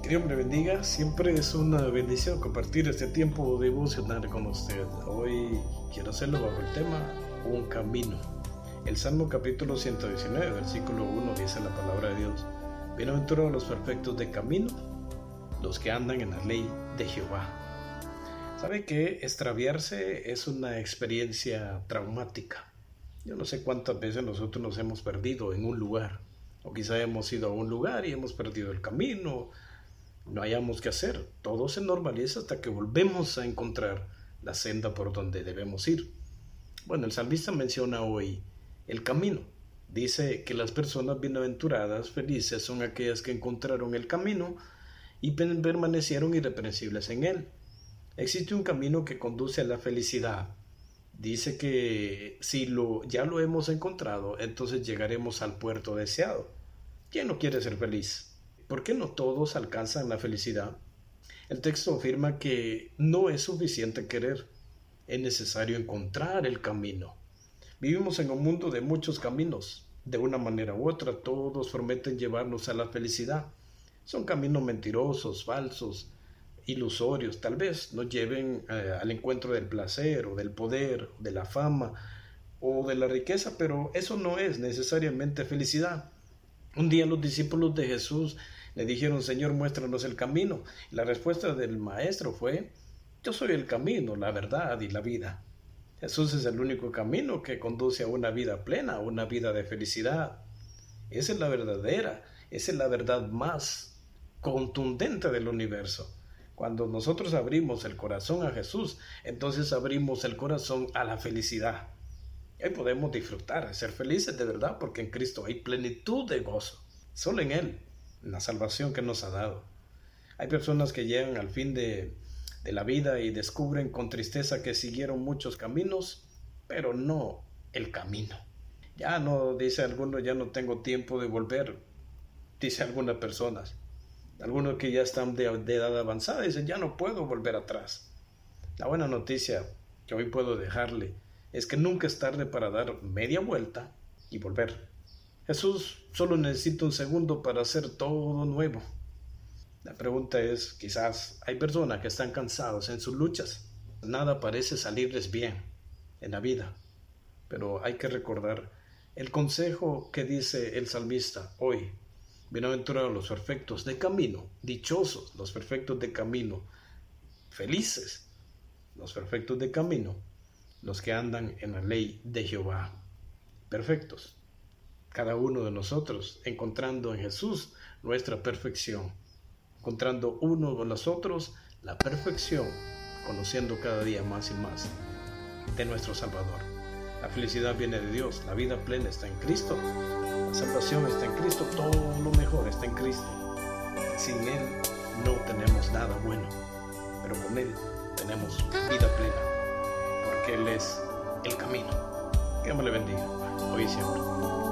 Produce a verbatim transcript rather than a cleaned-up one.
Que Dios me bendiga. Siempre es una bendición compartir este tiempo devocional con usted. Hoy quiero hacerlo bajo el tema Un camino. El Salmo capítulo ciento diecinueve, versículo uno dice la palabra de Dios: Bienaventurados los perfectos de camino, los que andan en la ley de Jehová. ¿Sabe que extraviarse es una experiencia traumática? Yo no sé cuántas veces nosotros nos hemos perdido en un lugar, o quizá hemos ido a un lugar y hemos perdido el camino, no hayamos qué hacer. Todo se normaliza hasta que volvemos a encontrar la senda por donde debemos ir. Bueno, el salmista menciona hoy el camino. Dice que las personas bienaventuradas, felices, son aquellas que encontraron el camino y permanecieron irreprensibles en él. Existe un camino que conduce a la felicidad. Dice que si lo, ya lo hemos encontrado, entonces llegaremos al puerto deseado. ¿Quién no quiere ser feliz? ¿Por qué no todos alcanzan la felicidad? El texto afirma que no es suficiente querer, es necesario encontrar el camino. Vivimos en un mundo de muchos caminos. De una manera u otra, todos prometen llevarnos a la felicidad. Son caminos mentirosos, falsos, ilusorios. Tal vez nos lleven eh, al encuentro del placer, o del poder, de la fama, o de la riqueza, pero eso no es necesariamente felicidad. Un día los discípulos de Jesús le dijeron: Señor, muéstranos el camino. Y la respuesta del maestro fue: yo soy el camino, la verdad y la vida. Jesús es el único camino que conduce a una vida plena, a una vida de felicidad. Esa es la verdadera, esa es la verdad más contundente del universo. Cuando nosotros abrimos el corazón a Jesús, entonces abrimos el corazón a la felicidad. Ahí podemos disfrutar, ser felices de verdad, porque en Cristo hay plenitud de gozo. Solo en Él, en la salvación que nos ha dado. Hay personas que llegan al fin de, de la vida y descubren con tristeza que siguieron muchos caminos, pero no el camino. Ya no, dice alguno, ya no tengo tiempo de volver, dice algunas personas. Algunos que ya están de, de edad avanzada dicen: ya no puedo volver atrás. La buena noticia que hoy puedo dejarle es que nunca es tarde para dar media vuelta y volver. Jesús solo necesita un segundo para hacer todo nuevo. La pregunta es, quizás hay personas que están cansados en sus luchas. Nada parece salirles bien en la vida. Pero hay que recordar el consejo que dice el salmista hoy: bienaventurados los perfectos de camino, dichosos los perfectos de camino, felices los perfectos de camino, los que andan en la ley de Jehová. Perfectos, cada uno de nosotros, encontrando en Jesús nuestra perfección, encontrando uno con los otros la perfección, conociendo cada día más y más de nuestro Salvador. La felicidad viene de Dios, la vida plena está en Cristo, la salvación está en Cristo, todo lo mejor está en Cristo. Sin Él no tenemos nada bueno, pero con Él tenemos vida plena, porque Él es el camino. Que Dios me le bendiga, hoy y siempre.